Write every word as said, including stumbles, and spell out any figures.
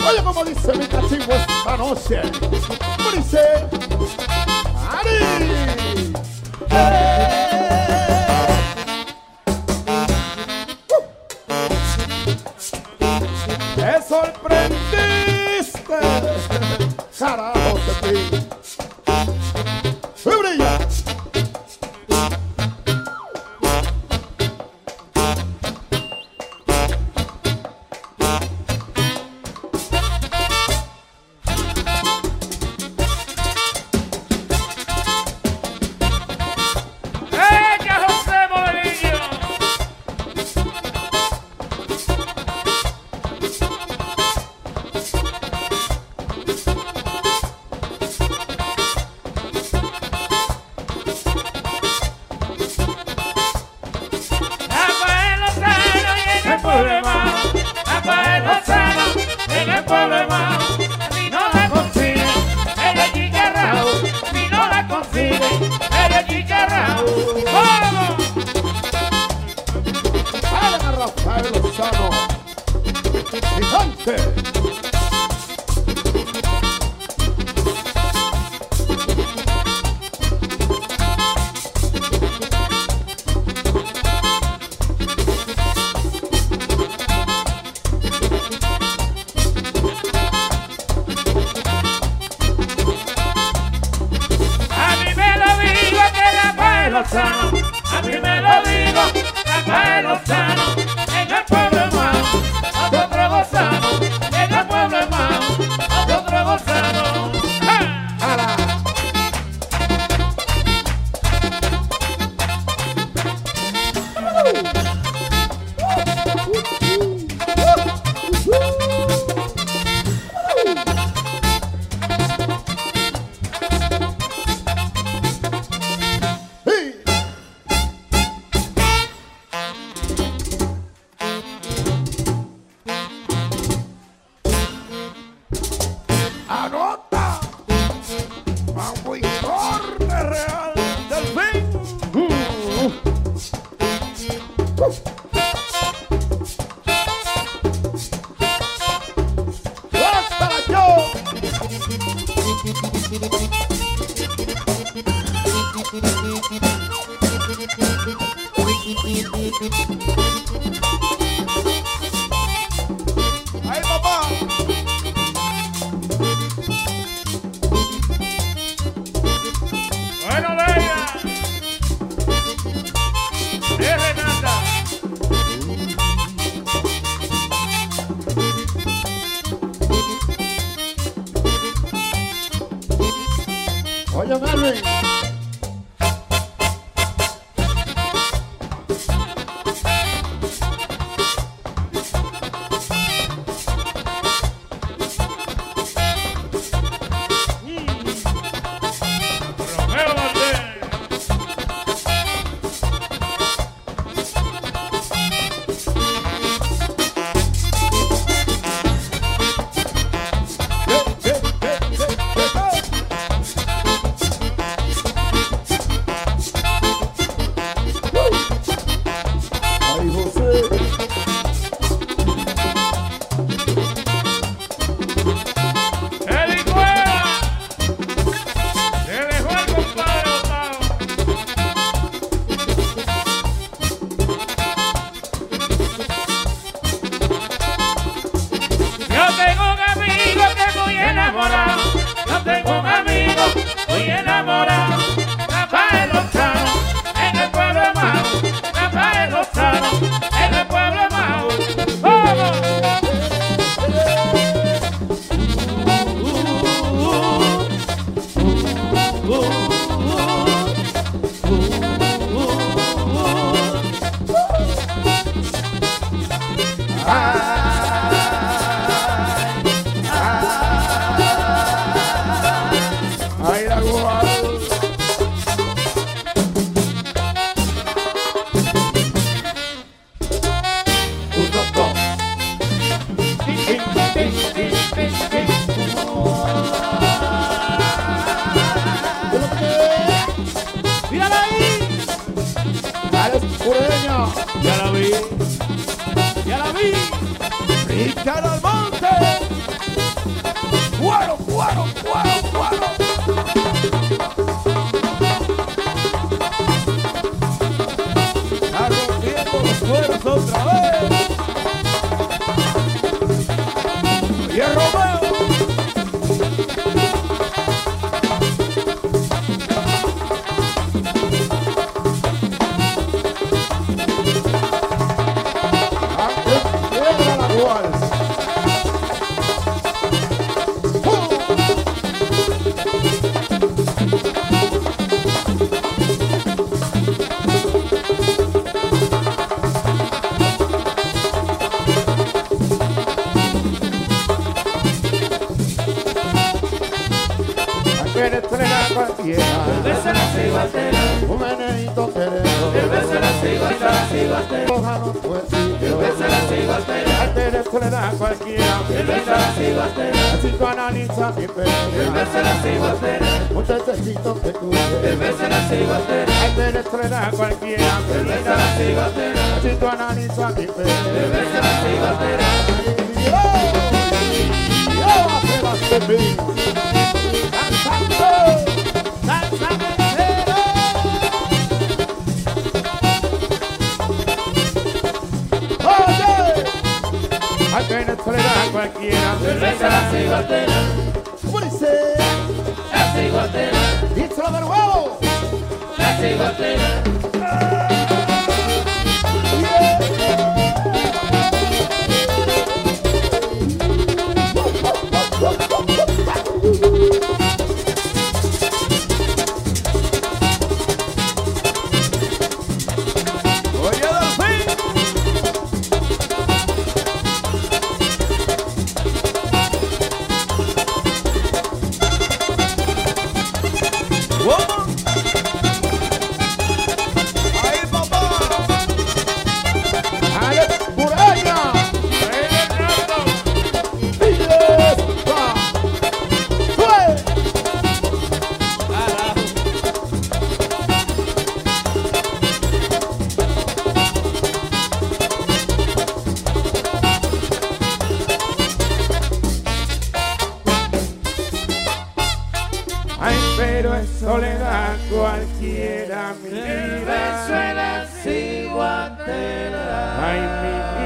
Oye, como dice mi cachimbo esta noche. ¿Cómo dice? ¡Ari! ¡Te sorprendiste! ¡Carajo de ti! ¡Y brilla! A mí me lo digo, Rafael Lozano, en el pueblo hermano, otro gozano, en el pueblo hermano, otro gozano. ¡Hala! ¡Ay, papá! Bueno, Leia. Es Renata. Oye, Melvin. Yo tengo un amigo muy enamorado, Rafael Lozano, en el pueblo de Mao, Rafael Lozano, en el pueblo de Mao. ¡Vamos! Ya la vi, ya la vi. Richard Almonte. cuero, cuero, cuero, cuero. Está rompiendo los cueros otra vez. Y el Romeo. Piedra la cual. Que estrena cualquiera. Cerveza la ciguatera. Un meneíto querendo. Cerveza la ciguatera, la ciguatera. Ojalá pues sí. Cerveza la ciguatera. Que estrena cualquiera. Cerveza la ciguatera. Así tú analizas mi pena. Cerveza la ciguatera. Un tececito que tú quieres. Cerveza la ciguatera. Que estrena cualquiera. Cerveza la ciguatera. Así tú analizas mi pena. Cerveza la ciguatera. Yo, yo, te vas a servir. Danzando, danzando entero. Oye, hay que estrellar cualquiera. Cerveza la ciguatera. ¿Cómo dice? La ciguatera. Díselo de nuevo. La ciguatera. Oye, Delfín. ¿Cómo? Ahí, papá. Ale, Muralla. Fiesta. Fue. Ay, pero eso le da a cualquiera mi vida. Venezuela ciguatera. Ay, mi